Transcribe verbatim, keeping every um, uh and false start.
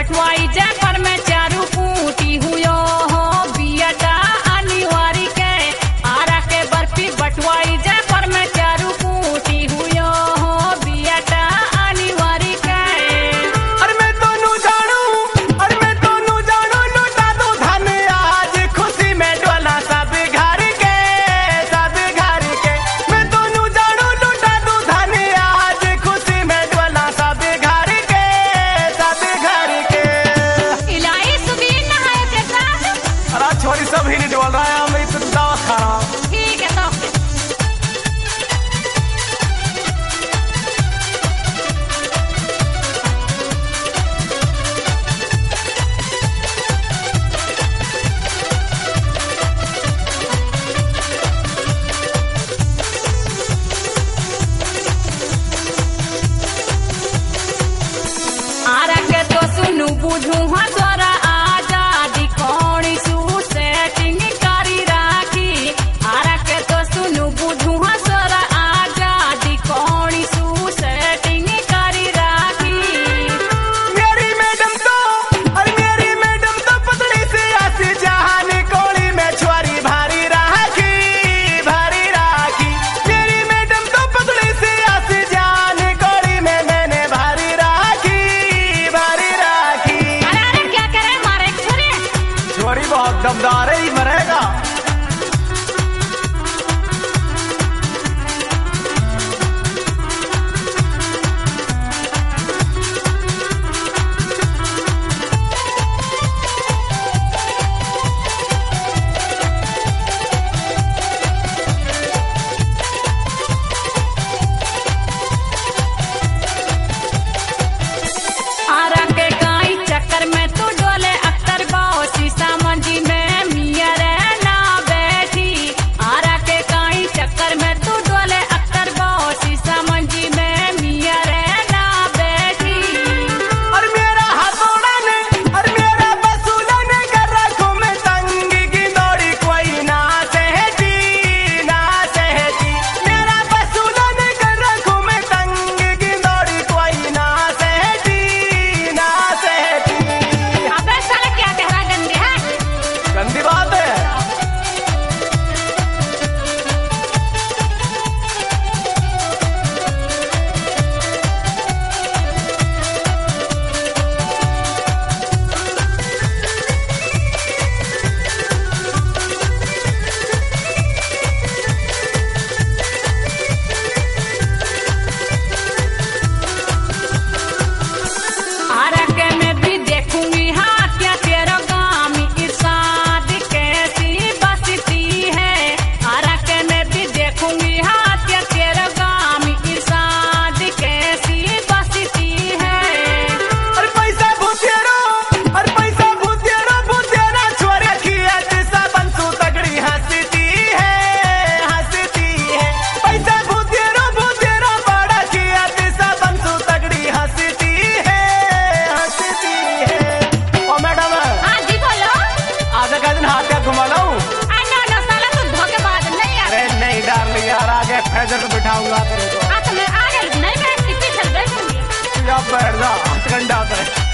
बैठवाई जय पर में चारू कूटी हुयो हो बियटा अनिवारी के आरा के बर्फी बटवाई जय पर में चारू कूटी हुयो हो बियटा अनिवारी के। अरे मैं दोनों जानू अरे मैं दोनों जानू लुटा दो धन आज खुशी में डोला सब घर के सब घर के। मैं दोनों जानू लुटा दो धन आज खुशी में डोला सब घर के सब घर के। इलाई सुबीर नहाए के साथ अरे छोरी सब ही नहीं डोल रहा है मैं तो दवा खा रहा हूँ। ठीक है तो आरा के तो सुनू बुझू हाँ तोरा आजादी कौन सू सेटिंग करी राखी। आरा के तो सुनू बुझू हाँ तोरा आजादी कौन सू सेटिंग करी राखी। मेरी मैडम तो अरे मेरी मैडम तो पतली सी आसी जहान कोड़ी में छुआरी भारी राखी भारी राखी। मेरी मैडम तो पतली सी आसी जहान कोड़ी में मैंने भारी राखी भारी राखी। अरे अरे क्या करे मारे छोरे छोरी बहुत दमदार है ही मरेगा। आरा के गाई चक्कर में तू डोले अख्तर बाओ शीशा मंजी में मिया रहना बैठी। आरा के गाई चक्कर में तू डोले अख्तर बाओ शीशा मंजी में मिया रहना बैठी। और मेरा हथौड़ा ने और मेरा बसूला ने कर रखो मैं तंग की दौड़ी कोई ना सहती ना सहती। मेरा बसूला ने कर रखो मैं तंग की दौड़ी कोई ना सहती ना सहती। अबे साले क्या कह रहा गंदे है। गंदी बात है। आरा के मैं भी देखूंगी हाँ क्या तेरा गामी इरशाद कैसी बसती है। आरा के मैं भी देखूंगी हाँ क्या तेरा गामी इरशाद कैसी बसती है। और पैसा भूतेरो और पैसा भूतेरो भूतेरा छोरा खियात सा बंसू तगड़ी हंसती है हंसती है। पैसा भूतेरो भूतेरा बड़ा खियात सा बंसू तगड़ी हंसती है हंसती है। ओ मैडम हाँ जी बोलो। आधा का दिन हाथ क्या घुमा लाऊं? आ नो नो साला तू धोखेबाज नहीं यार। अरे नहीं डार्लिंग यार आगे फैजर पे बिठाऊंगा तेरे को। आ तो मैं आगे नहीं बैठती पीछे बैठूंगी। तू अब बैठ जा हथकंडा करे।